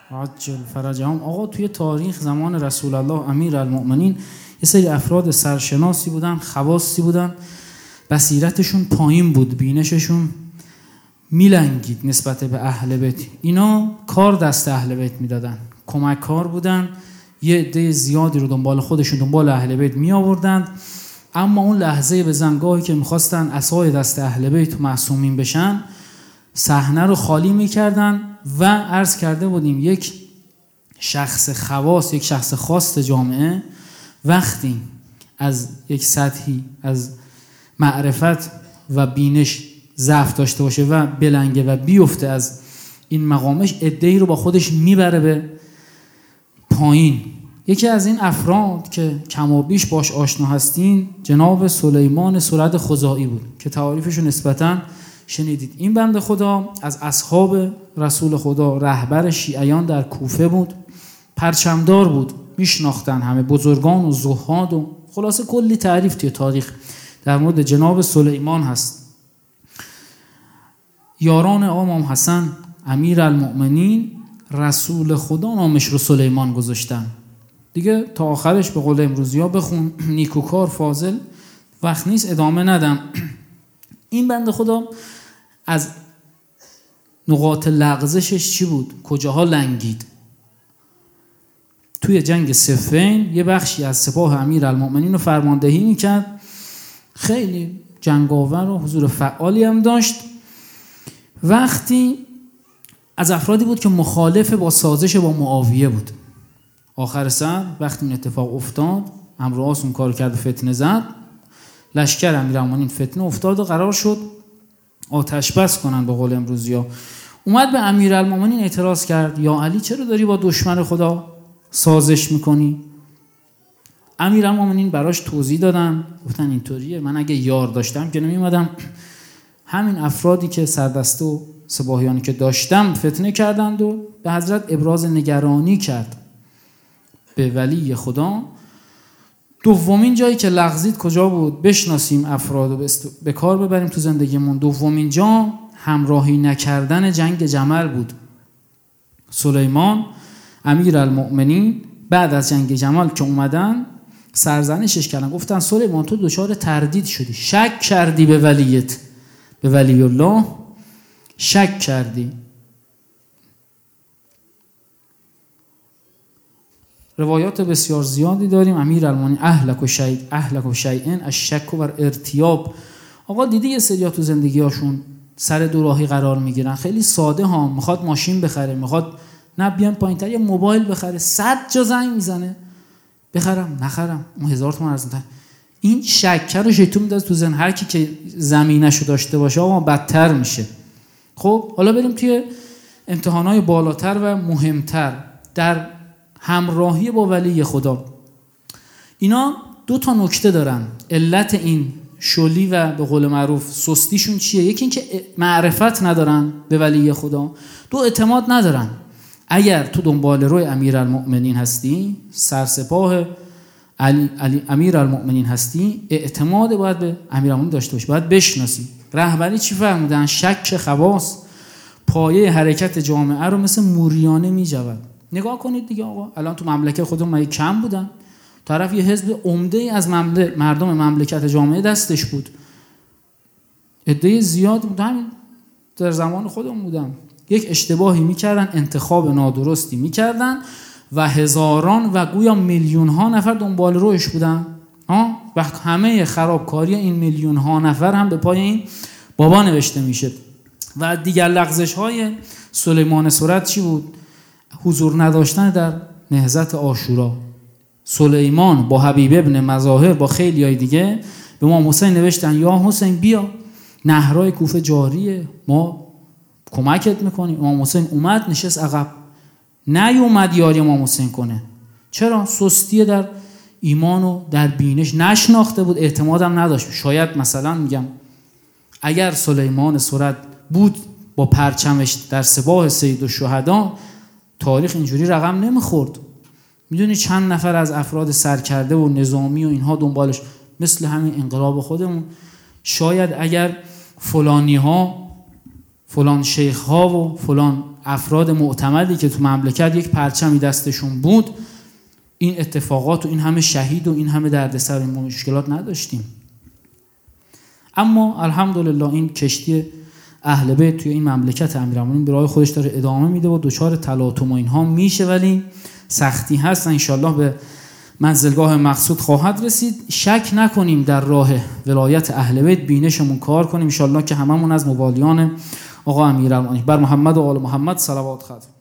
عجل فرجهم. آقا توی تاریخ زمان رسول الله امیرالمؤمنین یه سری افراد سرشناسی بودن، خواصی بودن، بصیرتشون پایین بود، بینششون میلنگید نسبت به اهل بیت. اینا کار دست اهل بیت میدادن، کمک کار بودن، یه عده زیادی رو دنبال خودشون دنبال اهل بیت می آوردند. اما اون لحظه به زنگاهی که میخواستن عصای دست اهل بیت معصومین بشن، صحنه رو خالی میکردن و عرض کرده بودیم یک شخص خواص، یک شخص خاص جامعه وقتی از یک سطحی از معرفت و بینش ضعف داشته باشه و بلنگه و بیفته از این مقامش، عده‌ای رو با خودش میبره به پایین. یکی از این افراد که کم و بیش باش آشنا هستین جناب سلیمان سرد خزاعی بود که تعاریفش رو نسبتاً شنیدید. این بنده خدا از اصحاب رسول خدا، رهبر شیعیان در کوفه بود، پرچمدار بود، میشناختن همه بزرگان و زهاد و خلاصه کلی تعریف توی تاریخ در مورد جناب سلیمان هست. یاران امام حسن امیرالمؤمنین رسول خدا نامش رو سلیمان گذاشتن دیگه. تا آخرش به قول امروزی‌ها بخون نیکوکار فاضل، وقت نیست ادامه ندم. این بنده خدا از نقاط لغزشش چی بود؟ کجاها لنگید؟ توی جنگ صفین یه بخشی از سپاه امیرالمؤمنین رو فرماندهی میکرد، خیلی جنگاور و حضور فعالی هم داشت. وقتی از افرادی بود که مخالف با سازش با معاویه بود. آخر سر وقتی این اتفاق افتاد، عمرو عاص اون کار کرد، فتنه زد، لشکر امیرالمؤمنین فتنه افتاد و قرار شد آتش بس کنن به قول امروزی‌ها. اومد به امیرالمؤمنین اعتراض کرد، یا علی چرا داری با دشمن خدا سازش میکنی؟ امیرالمؤمنین براش توضیح دادن، گفتن اینطوریه، من اگه یار داشتم که نمی‌اومدم همین افرادی که سردسته و سپاهیانی که داشتم فتنه کردند. و به حضرت ابراز نگرانی کرد به ولی خدا. دومین جایی که لغزید کجا بود؟ بشناسیم افراد و به کار ببریم تو زندگیمون. دومین جا همراهی نکردن جنگ جمل بود. سلیمان امیرالمؤمنین بعد از جنگ جمل که اومدن سرزنشش کردن، گفتن سلیمان تو دچار تردید شدی، شک کردی به ولیت، به ولی الله شک کردی. روایات بسیار زیادی داریم. امیرالمؤمنین اهلک و شیئن الشک و ارتیاب. آقا دیدی یه سریا تو زندگیاشون سر دوراهی قرار میگیرن، خیلی ساده ها، میخواد ماشین بخره، میخواد نه بیان پایین‌تر یه موبایل بخره، 100 جا زنگ میزنه بخرم نخرم، اون 1000 تومان ارزان‌تر. این شکر رو شیطون میده تو ذهن هر کی که زمینه‌شو داشته باشه، آقا بدتر میشه. خب حالا بریم توی امتحانات بالاتر و مهمتر در همراهی با ولی خدا. اینا دو تا نکته دارن. علت این شلی و به قول معروف سستیشون چیه؟ یکی این که معرفت ندارن به ولی خدا، دو اعتماد ندارن. اگر تو دنبال روی امیرالمؤمنین هستی، سرسپاه امیرالمؤمنین هستی، اعتماد باید به امیرالمؤمنین داشته باشی، باید بشناسی. رهبری چی فرمودن؟ شک خواص پایه حرکت جامعه رو مثل موریانه میجود. نگاه کنید دیگه آقا، الان تو مملکت خودمون مگه کم بودن؟ طرف یه حزب عمده از مردم مملکت جامعه دستش بود، عده زیاد بود، همین در زمان خودمون بودن، یک اشتباهی میکردن، انتخاب نادرستی میکردن و هزاران و گویا میلیون ها نفر دنبال روش بودن. و همه خرابکاری این میلیون ها نفر هم به پای این بابا نوشته میشه. و دیگر لغزش های سلیمان سرد چی بود؟ حضور نداشتن در نهضت عاشورا. سلیمان با حبیب ابن مظاهر با خیلی های دیگه به امام حسین نوشتن یا حسین بیا، نهرهای کوفه جاریه، ما کمکت میکنیم. امام حسین اومد نشست عقب، نیومد یاری امام حسین کنه. چرا؟ سستی در ایمان و در بینش، نشناخته بود، اعتمادم نداشت. شاید مثلا میگم اگر سلیمان سرد بود با پرچمش در سپاه سید الشهدا، تاریخ اینجوری رقم نمیخورد. میدونی چند نفر از افراد سرکرده و نظامی و اینها دنبالش، مثل همین انقلاب خودمون، شاید اگر فلانی ها، فلان شیخ ها و فلان افراد معتمدی که تو مملکت یک پرچمی دستشون بود، این اتفاقات و این همه شهید و این همه دردسر و این مشکلات نداشتیم. اما الحمدلله این کشتی اهل بیت توی این مملکت امیرالمومنین به راه خودش داره ادامه میده و دچار تلاطم و اینها میشه، ولی سختی هست. ان شاءالله به منزلگاه مقصود خواهد رسید. شک نکنیم در راه ولایت اهل بیت، بینشمون کار کنیم ان شاءالله که هممون از موالیان آقا امیرالمومنین بر محمد و آل محمد صلوات ختم.